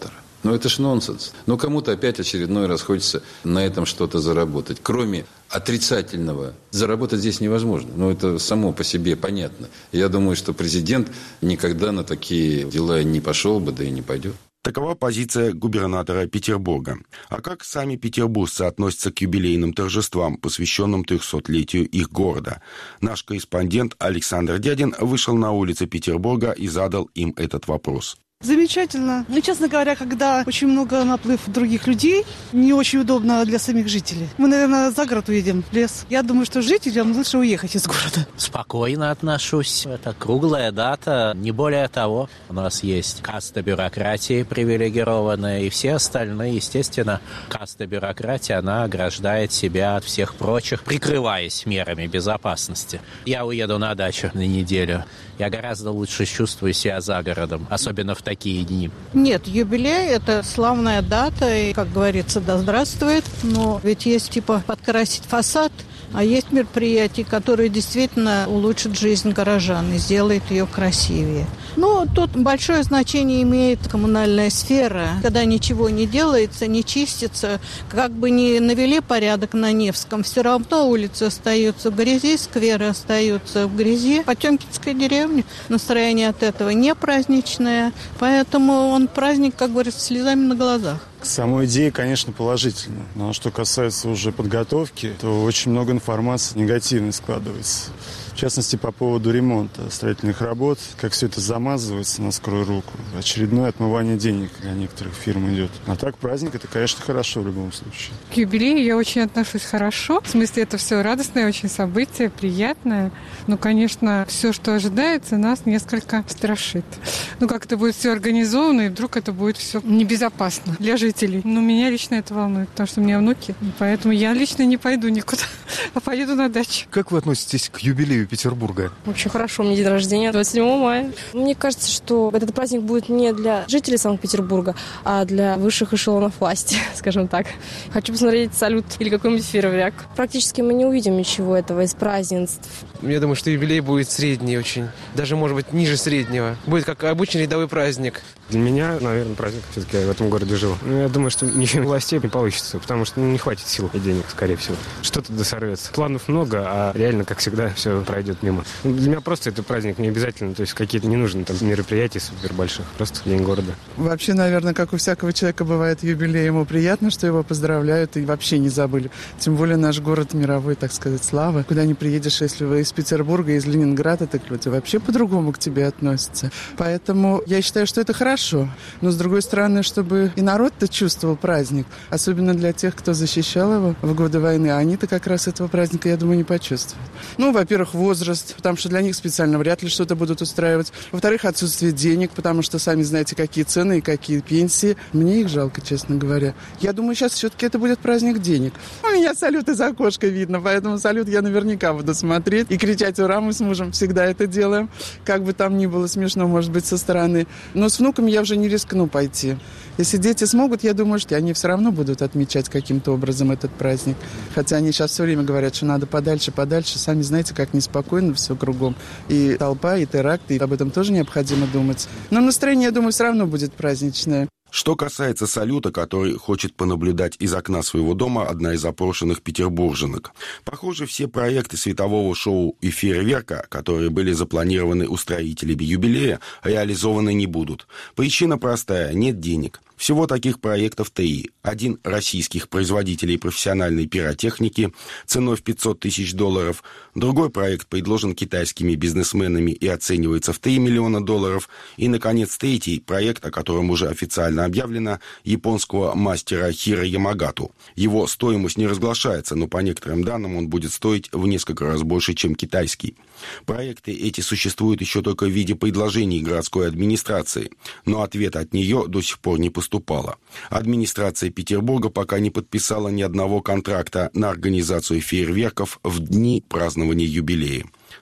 Ну, это ж нонсенс. Ну, кому-то опять очередной раз хочется на этом что-то заработать. Кроме отрицательного, заработать здесь невозможно. Ну, это само по себе понятно. Я думаю, что президент никогда на такие дела не пошел бы, да и не пойдет. Такова позиция губернатора Петербурга. А как сами петербуржцы относятся к юбилейным торжествам, посвященным трехсотлетию их города? Наш корреспондент Александр Дядин вышел на улицы Петербурга и задал им этот вопрос. Замечательно. Ну, честно говоря, когда очень много наплыв других людей, не очень удобно для самих жителей. Мы, наверное, за город уедем, в лес. Я думаю, что жителям лучше уехать из города. Спокойно отношусь. Это круглая дата, не более того. У нас есть каста бюрократии привилегированная, и все остальные, естественно, каста бюрократии, она ограждает себя от всех прочих, прикрываясь мерами безопасности. Я уеду на дачу на неделю. Я гораздо лучше чувствую себя за городом, особенно в такие дни. Нет, юбилей – это славная дата, и, как говорится, да здравствует. Но ведь есть типа подкрасить фасад, а есть мероприятия, которые действительно улучшат жизнь горожан и сделают ее красивее. Но тут большое значение имеет коммунальная сфера. Когда ничего не делается, не чистится, как бы ни навели порядок на Невском, все равно улицы остаются в грязи, скверы остаются в грязи. Потемкинская деревня, настроение от этого не праздничное, поэтому он праздник, как говорится, слезами на глазах. Самой идея, конечно, положительна. Но что касается уже подготовки, то очень много информации негативной складывается. В частности, по поводу ремонта строительных работ, как все это замазывается на скорую руку. Очередное отмывание денег для некоторых фирм идет. А так праздник, это, конечно, хорошо в любом случае. К юбилею я очень отношусь хорошо. В смысле, это все радостное очень событие, приятное. Но, конечно, все, что ожидается, нас несколько страшит. Ну, как это будет все организовано, и вдруг это будет все небезопасно для жителей. Но меня лично это волнует, потому что у меня внуки. Поэтому я лично не пойду никуда, а поеду на дачу. Как вы относитесь к юбилею Петербурга? Очень хорошо. У меня день рождения двадцать седьмого мая. Мне кажется, что этот праздник будет не для жителей Санкт-Петербурга, а для высших эшелонов власти, скажем так. Хочу посмотреть салют или какой-нибудь фейерверк. Практически мы не увидим ничего этого из празднеств. Я думаю, что юбилей будет средний очень. Даже, может быть, ниже среднего. Будет как обычный рядовой праздник. Для меня, наверное, праздник. Все-таки я в этом городе живу. Но я думаю, что ничего властей не получится, потому что ну, не хватит сил и денег, скорее всего. Что-то досорвется. Планов много, а реально, как всегда, все пройдет мимо. Для меня просто это праздник не обязательно, то есть какие-то не нужны там мероприятия супер больших, просто день города. Вообще, наверное, как у всякого человека бывает юбилей, ему приятно, что его поздравляют и вообще не забыли. Тем более наш город мировой, так сказать, славы. Куда не приедешь, если вы из Петербурга, из Ленинграда, так люди вообще по-другому к тебе относятся. Поэтому я считаю, что это хорошо. Но, с другой стороны, чтобы и народ-то чувствовал праздник, особенно для тех, кто защищал его в годы войны, а они-то как раз этого праздника, я думаю, не почувствуют. Ну, во-первых, возраст, потому что для них специально вряд ли что-то будут устраивать. Во-вторых, отсутствие денег, потому что сами знаете, какие цены и какие пенсии. Мне их жалко, честно говоря. Я думаю, сейчас все-таки это будет праздник денег. У меня салют из окошка видно, поэтому салют я наверняка буду смотреть и кричать «Ура!» Мы с мужем всегда это делаем. Как бы там ни было смешно, может быть, со стороны. Но с внуками я уже не рискну пойти. Если дети смогут, я думаю, что они все равно будут отмечать каким-то образом этот праздник. Хотя они сейчас все время говорят, что надо подальше, подальше. Сами знаете, как неспокойно все кругом. И толпа, и теракты, и об этом тоже необходимо думать. Но настроение, я думаю, все равно будет праздничное. Что касается салюта, который хочет понаблюдать из окна своего дома одна из опрошенных петербурженок. Похоже, все проекты светового шоу и фейерверка, которые были запланированы у строителей юбилея, реализованы не будут. Причина простая – нет денег. Всего таких проектов три. Один российских производителей профессиональной пиротехники ценой в пятьсот тысяч долларов. Другой проект предложен китайскими бизнесменами и оценивается в три миллиона долларов. И, наконец, третий проект, о котором уже официально объявлено, японского мастера Хиро Ямагату. Его стоимость не разглашается, но по некоторым данным он будет стоить в несколько раз больше, чем китайский. Проекты эти существуют еще только в виде предложений городской администрации, но ответа от нее до сих пор не поступало. Администрация Петербурга пока не подписала ни одного контракта на организацию фейерверков в дни празднования юбилея.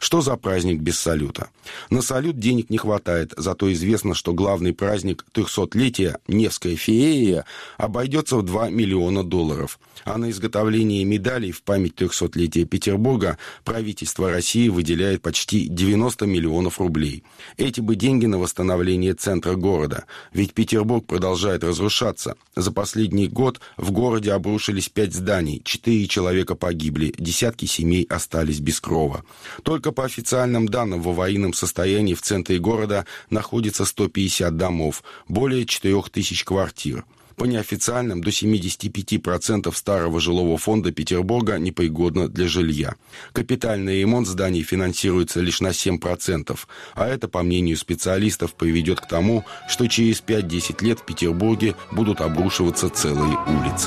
Что за праздник без салюта? На салют денег не хватает, зато известно, что главный праздник трехсотлетия Невская феерия обойдется в два миллиона долларов. А на изготовление медалей в память трехсотлетия Петербурга правительство России выделяет почти девяносто миллионов рублей. Эти бы деньги на восстановление центра города. Ведь Петербург продолжает разрушаться. За последний год в городе обрушились пять зданий, четыре человека погибли, десятки семей остались без крова. Только по официальным данным в аварийном состоянии в центре города находится сто пятьдесят домов, более четырех тысяч квартир. По неофициальным, до семьдесят пять процентов старого жилого фонда Петербурга непригодно для жилья. Капитальный ремонт зданий финансируется лишь на семь процентов, а это, по мнению специалистов, приведет к тому, что через пять-десять лет в Петербурге будут обрушиваться целые улицы.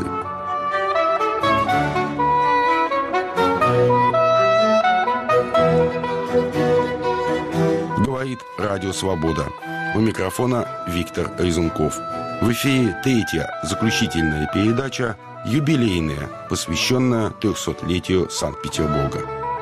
Говорит Радио Свобода. У микрофона Виктор Резунков. В эфире третья заключительная передача, юбилейная, посвященная трехсотлетию Санкт-Петербурга.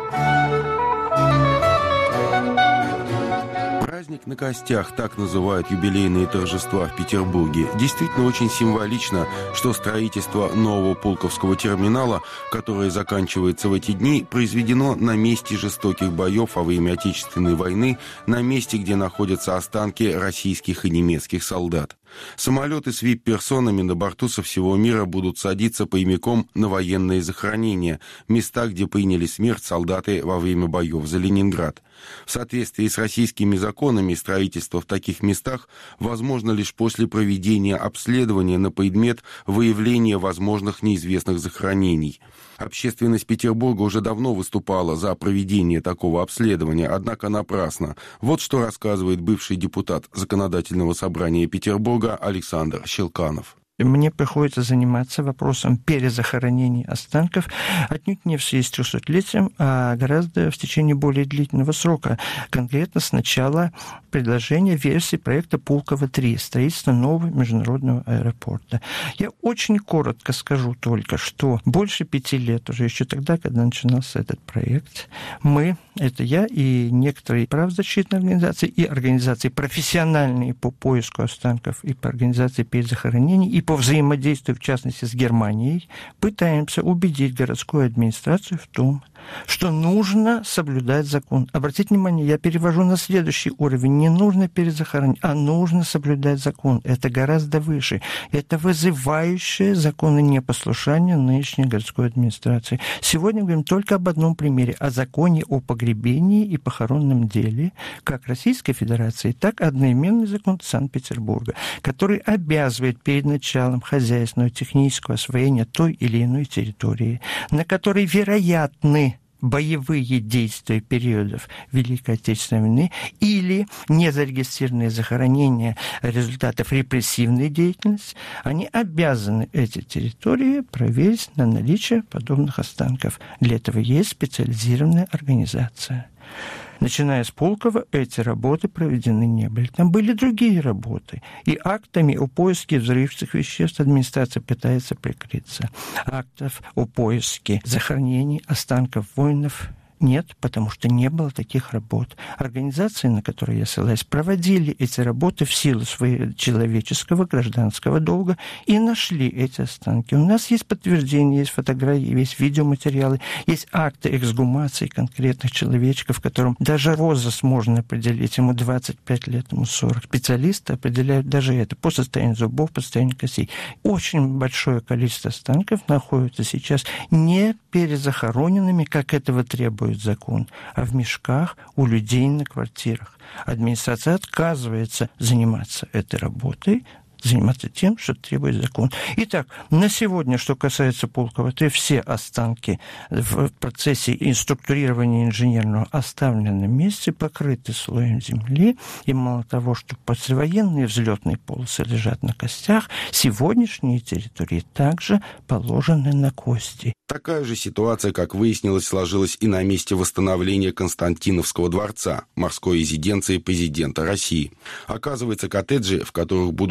Праздник на костях, так называют юбилейные торжества в Петербурге. Действительно очень символично, что строительство нового Пулковского терминала, которое заканчивается в эти дни, произведено на месте жестоких боев во время Отечественной войны, на месте, где находятся останки российских и немецких солдат. Самолеты с вип-персонами на борту со всего мира будут садиться прямиком на военные захоронения, места, где приняли смерть солдаты во время боев за Ленинград. В соответствии с российскими законами строительство в таких местах возможно лишь после проведения обследования на предмет выявления возможных неизвестных захоронений. Общественность Петербурга уже давно выступала за проведение такого обследования, однако напрасно. Вот что рассказывает бывший депутат Законодательного собрания Петербурга Александр Щелканов. Мне приходится заниматься вопросом перезахоронения останков отнюдь не в связи с трехсотлетием, а гораздо в течение более длительного срока. Конкретно с начала предложения версии проекта Пулково-три, строительство нового международного аэропорта. Я очень коротко скажу только, что больше пяти лет, уже еще тогда, когда начинался этот проект, мы, это я и некоторые правозащитные организации, и организации профессиональные по поиску останков, и по организации перезахоронений, и по взаимодействию, в частности, с Германией, пытаемся убедить городскую администрацию в том, что нужно соблюдать закон. Обратите внимание, я перевожу на следующий уровень. Не нужно перезахоронить, а нужно соблюдать закон. Это гораздо выше. Это вызывающее законы непослушания нынешней городской администрации. Сегодня мы говорим только об одном примере, о законе о погребении и похоронном деле, как Российской Федерации, так и одноименный закон Санкт-Петербурга, который обязывает перед началом хозяйственного технического освоения той или иной территории, на которой вероятны боевые действия периодов Великой Отечественной войны или незарегистрированные захоронения результатов репрессивной деятельности, они обязаны эти территории проверить на наличие подобных останков. Для этого есть специализированная организация. Начиная с Пулково, эти работы проведены не были. Там были другие работы. И актами о поиске взрывчатых веществ администрация пытается прикрыться. Актов о поиске захоронений останков воинов нет, потому что не было таких работ. Организации, на которые я ссылаюсь, проводили эти работы в силу своего человеческого гражданского долга и нашли эти останки. У нас есть подтверждения, есть фотографии, есть видеоматериалы, есть акты эксгумации конкретных человечков, которым даже возраст можно определить. Ему двадцать пять лет, ему сорок. Специалисты определяют даже это по состоянию зубов, по состоянию костей. Очень большое количество останков находится сейчас не перезахороненными, как этого требует закон, а в мешках у людей на квартирах. Администрация отказывается заниматься этой работой, заниматься тем, что требует закон. Итак, на сегодня, что касается Пулково-три, все останки в процессе инструктурирования инженерного оставлены на месте, покрыты слоем земли, и мало того, что послевоенные взлетные полосы лежат на костях, сегодняшние территории также положены на кости. Такая же ситуация, как выяснилось, сложилась и на месте восстановления Константиновского дворца, морской резиденции президента России. Оказывается, коттеджи, в которых будут жить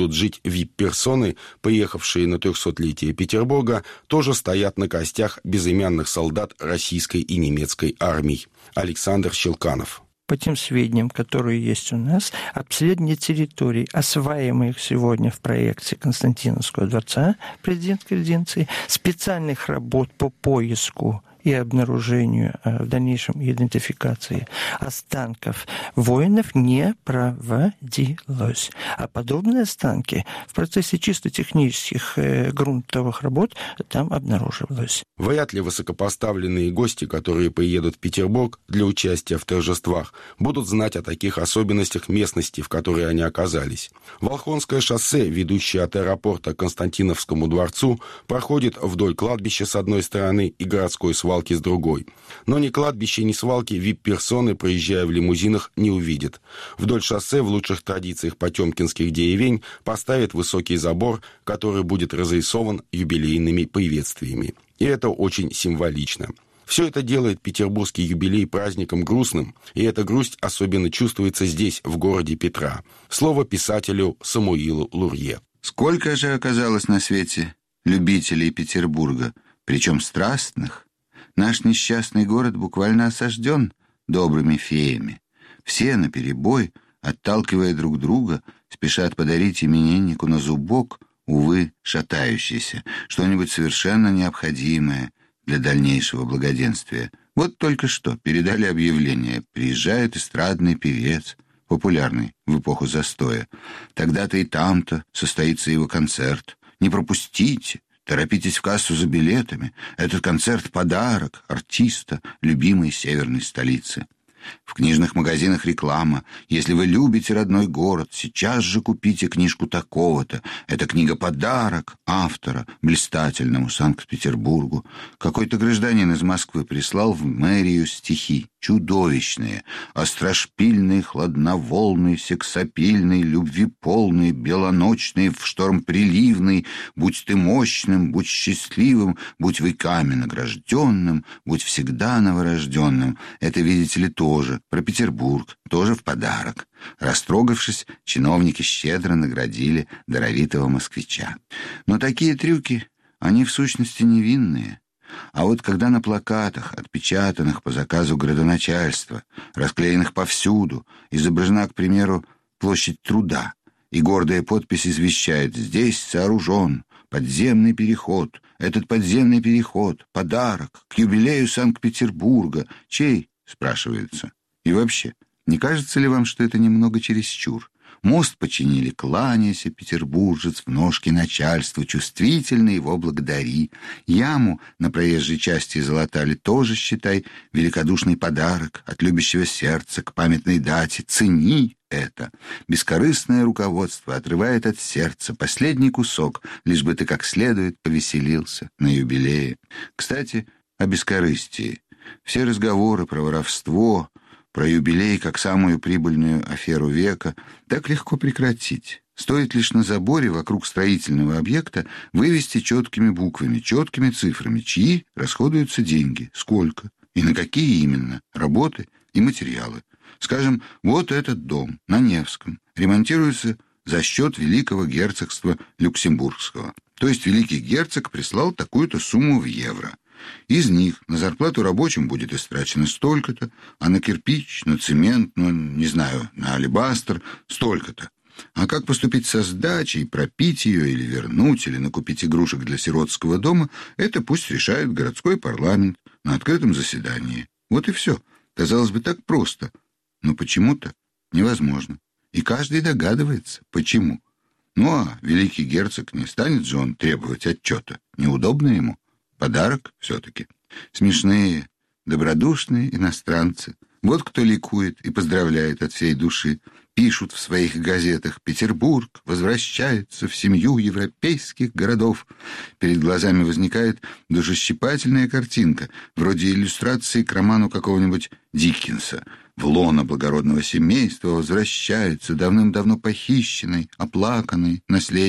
вип-персоны, приехавшие на трехсотлетие Петербурга, тоже стоят на костях безымянных солдат российской и немецкой армий. Александр Щелканов. По тем сведениям, которые есть у нас, обследование территорий, осваиваемых сегодня в проекте Константиновского дворца президентской резиденции, специальных работ по поиску и обнаружению, в дальнейшем идентификации останков воинов не проводилось. А подобные останки в процессе чисто технических грунтовых работ там обнаруживалось. Вряд ли высокопоставленные гости, которые приедут в Петербург для участия в торжествах, будут знать о таких особенностях местности, в которой они оказались. Волхонское шоссе, ведущее от аэропорта к Константиновскому дворцу, проходит вдоль кладбища с одной стороны и городской свалки с другой. Но ни кладбище, ни свалки вип-персоны, проезжая в лимузинах, не увидят. Вдоль шоссе в лучших традициях потемкинских деревень поставят высокий забор, который будет разрисован юбилейными приветствиями. И это очень символично. Все это делает петербургский юбилей праздником грустным, и эта грусть особенно чувствуется здесь, в городе Петра. Слово писателю Самуилу Лурье. Сколько же оказалось на свете любителей Петербурга, причем страстных? Наш несчастный город буквально осажден добрыми феями. Все наперебой, отталкивая друг друга, спешат подарить имениннику на зубок, увы, шатающийся, что-нибудь совершенно необходимое для дальнейшего благоденствия. Вот только что передали объявление: приезжает эстрадный певец, популярный в эпоху застоя. Тогда-то и там-то состоится его концерт. Не пропустите! Торопитесь в кассу за билетами. Этот концерт — подарок артиста любимой северной столицы. В книжных магазинах реклама. Если вы любите родной город, сейчас же купите книжку такого-то. Это книга-подарок автора блистательному Санкт-Петербургу. Какой-то гражданин из Москвы прислал в мэрию стихи. Чудовищные, острошпильные, хладноволные, сексапильные, любвеполные, белоночные, в шторм приливный. Будь ты мощным, будь счастливым, будь веками награжденным, будь всегда новорожденным. Это, видите ли, тоже про Петербург, тоже в подарок. Растрогавшись, чиновники щедро наградили даровитого москвича. Но такие трюки, они в сущности невинные. А вот когда на плакатах, отпечатанных по заказу градоначальства, расклеенных повсюду, изображена, к примеру, площадь Труда, и гордая подпись извещает: здесь сооружен подземный переход, этот подземный переход — подарок к юбилею Санкт-Петербурга. Чей? Спрашивается. И вообще, не кажется ли вам, что это немного чересчур? Мост починили, кланяйся, петербуржец, в ножки начальству, чувствительно его благодари. Яму на проезжей части залатали, тоже, считай, великодушный подарок от любящего сердца к памятной дате. Цени это. Бескорыстное руководство отрывает от сердца последний кусок, лишь бы ты как следует повеселился на юбилее. Кстати, о бескорыстии. Все разговоры про воровство, про юбилей как самую прибыльную аферу века так легко прекратить. Стоит лишь на заборе вокруг строительного объекта вывести четкими буквами, четкими цифрами, чьи расходуются деньги, сколько и на какие именно работы и материалы. Скажем, вот этот дом на Невском ремонтируется за счет Великого герцогства Люксембургского. То есть великий герцог прислал такую-то сумму в евро. Из них на зарплату рабочим будет истрачено столько-то, а на кирпич, на цемент, ну, не знаю, на алебастр столько-то. А как поступить со сдачей, пропить ее или вернуть, или накупить игрушек для сиротского дома, это пусть решает городской парламент на открытом заседании. Вот и все. Казалось бы, так просто, но почему-то невозможно. И каждый догадывается, почему. Ну а великий герцог, не станет же он требовать отчета. Неудобно ему. Подарок все-таки. Смешные, добродушные иностранцы. Вот кто ликует и поздравляет от всей души. Пишут в своих газетах: Петербург возвращается в семью европейских городов. Перед глазами возникает душещипательная картинка, вроде иллюстрации к роману какого-нибудь Диккенса. В лоно благородного семейства возвращается давным-давно похищенный, оплаканный наследник.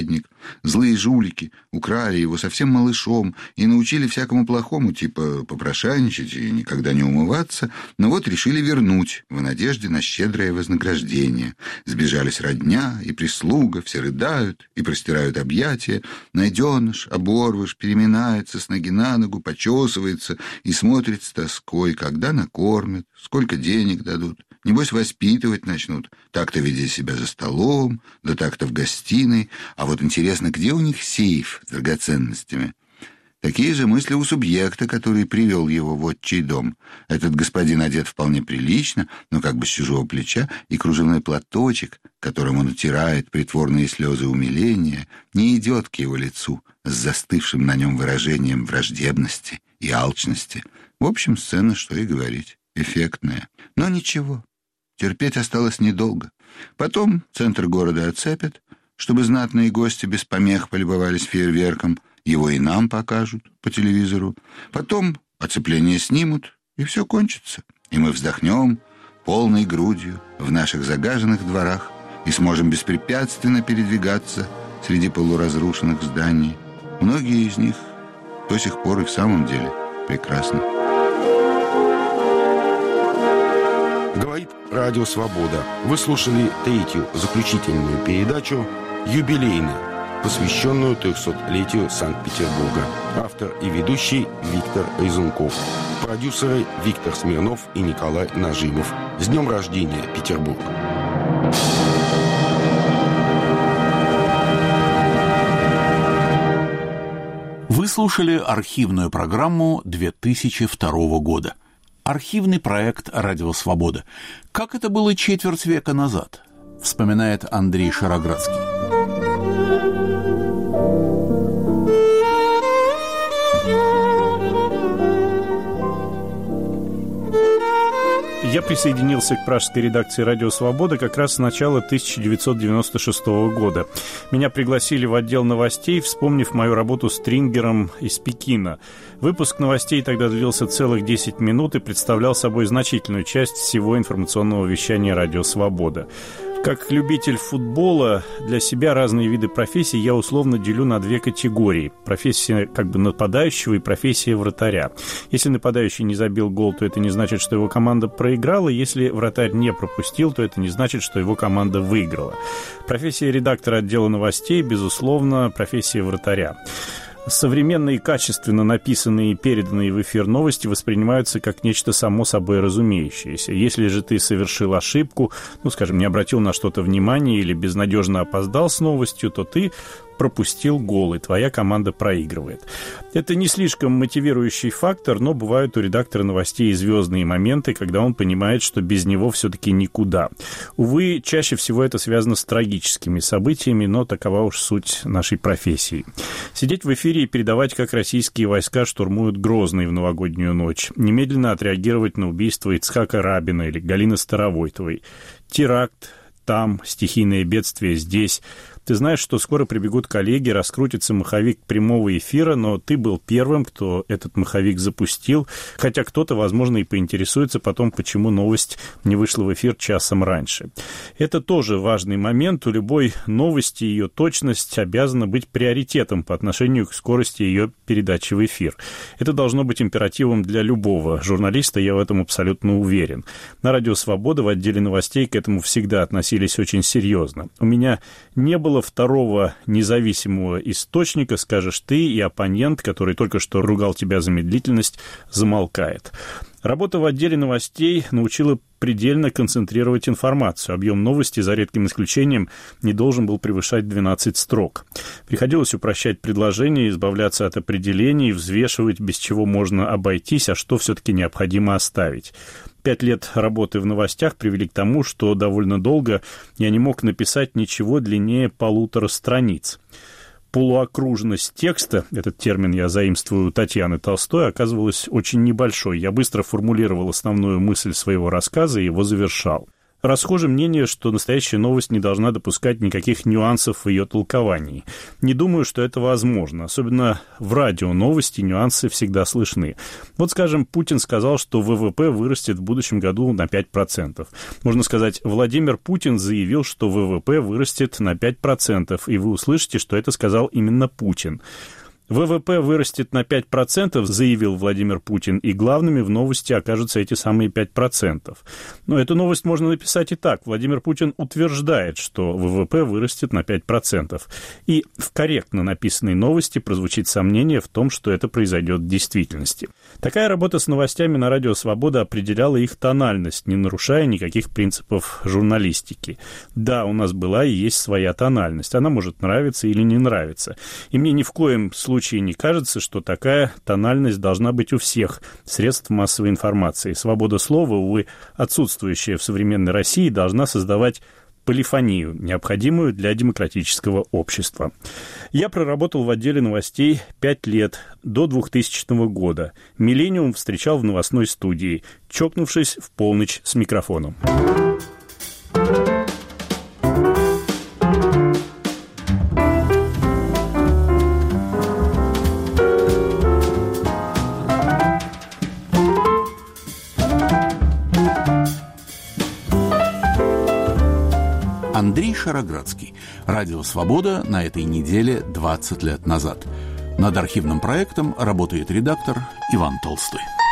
Злые жулики украли его совсем малышом и научили всякому плохому, типа попрошайничать и никогда не умываться, но вот решили вернуть в надежде на щедрое вознаграждение. Сбежались родня и прислуга, все рыдают и простирают объятия. Найденыш, оборвыш, переминается с ноги на ногу, почесывается и смотрит с тоской, когда накормят, сколько денег дадут. Небось, воспитывать начнут. Так-то веди себя за столом, да так-то в гостиной. А вот интересно, где у них сейф с драгоценностями? Такие же мысли у субъекта, который привел его в отчий дом. Этот господин одет вполне прилично, но как бы с чужого плеча, и кружевной платочек, которым он утирает притворные слезы умиления, не идет к его лицу с застывшим на нем выражением враждебности и алчности. В общем, сцена, что и говорить, эффектная. Но ничего. Терпеть осталось недолго. Потом центр города оцепят, чтобы знатные гости без помех полюбовались фейерверком. Его и нам покажут по телевизору. Потом оцепление снимут, и все кончится. И мы вздохнем полной грудью в наших загаженных дворах и сможем беспрепятственно передвигаться среди полуразрушенных зданий. Многие из них до сих пор и в самом деле прекрасны. Говорит Радио Свобода. Вы слушали третью заключительную передачу «Юбилейный», посвященную трехсотлетию Санкт-Петербурга. Автор и ведущий Виктор Резунков. Продюсеры Виктор Смирнов и Николай Нажимов. С днем рождения, Петербург! Вы слушали архивную программу две тысячи второго года. Архивный проект «Радио Свобода». Как это было четверть века назад, вспоминает Андрей Шароградский. Я присоединился к пражской редакции «Радио Свобода» как раз с начала тысяча девятьсот девяносто шестого года. Меня пригласили в отдел новостей, вспомнив мою работу стрингером из Пекина. Выпуск новостей тогда длился целых десять минут и представлял собой значительную часть всего информационного вещания «Радио Свобода». Как любитель футбола, для себя разные виды профессий я условно делю на две категории. Профессия как бы нападающего и профессия вратаря. Если нападающий не забил гол, то это не значит, что его команда проиграла. Если вратарь не пропустил, то это не значит, что его команда выиграла. Профессия редактора отдела новостей, безусловно, профессия вратаря. Современные, качественно написанные и переданные в эфир новости воспринимаются как нечто само собой разумеющееся. Если же ты совершил ошибку, ну, скажем, не обратил на что-то внимания или безнадежно опоздал с новостью, то ты пропустил гол, и твоя команда проигрывает. Это не слишком мотивирующий фактор, но бывают у редактора новостей звездные моменты, когда он понимает, что без него все-таки никуда. Увы, чаще всего это связано с трагическими событиями, но такова уж суть нашей профессии. Сидеть в эфире и передавать, как российские войска штурмуют Грозный в новогоднюю ночь. Немедленно отреагировать на убийство Ицхака Рабина или Галины Старовойтовой. Теракт там, стихийное бедствие здесь. Ты знаешь, что скоро прибегут коллеги, раскрутится маховик прямого эфира, но ты был первым, кто этот маховик запустил, хотя кто-то, возможно, и поинтересуется потом, почему новость не вышла в эфир часом раньше. Это тоже важный момент. У любой новости ее точность обязана быть приоритетом по отношению к скорости ее передачи в эфир. Это должно быть императивом для любого журналиста, я в этом абсолютно уверен. На Радио Свобода в отделе новостей к этому всегда относились очень серьезно. У меня не было второго независимого источника, скажешь ты, и оппонент, который только что ругал тебя за медлительность, замолкает. Работа в отделе новостей научила предельно концентрировать информацию. Объем новости, за редким исключением, не должен был превышать двенадцать строк. Приходилось упрощать предложения, избавляться от определений, взвешивать, без чего можно обойтись, а что все-таки необходимо оставить. Пять лет работы в новостях привели к тому, что довольно долго я не мог написать ничего длиннее полутора страниц. Полуокружность текста, этот термин я заимствую у Татьяны Толстой, оказывалась очень небольшой. Я быстро формулировал основную мысль своего рассказа и его завершал. Расхоже мнение, что настоящая новость не должна допускать никаких нюансов в ее толковании. Не думаю, что это возможно. Особенно в радио новости нюансы всегда слышны. Вот, скажем, Путин сказал, что ВВП вырастет в будущем году на пять процентов. Можно сказать, Владимир Путин заявил, что ВВП вырастет на пять процентов, и вы услышите, что это сказал именно Путин. ВВП вырастет на пять процентов, заявил Владимир Путин, и главными в новости окажутся эти самые пять процентов. Но эту новость можно написать и так. Владимир Путин утверждает, что ВВП вырастет на пять процентов. И в корректно написанной новости прозвучит сомнение в том, что это произойдет в действительности. Такая работа с новостями на Радио Свобода определяла их тональность, не нарушая никаких принципов журналистики. Да, у нас была и есть своя тональность. Она может нравиться или не нравиться. И мне ни в коем случае В случае не кажется, что такая тональность должна быть у всех средств массовой информации. Свобода слова, увы, отсутствующая в современной России, должна создавать полифонию, необходимую для демократического общества. Я проработал в отделе новостей пять лет, до двухтысячного года. «Миллениум» встречал в новостной студии, чокнувшись в полночь с микрофоном. Андрей Шароградский. Радио «Свобода» на этой неделе двадцать лет назад. Над архивным проектом работает редактор Иван Толстой.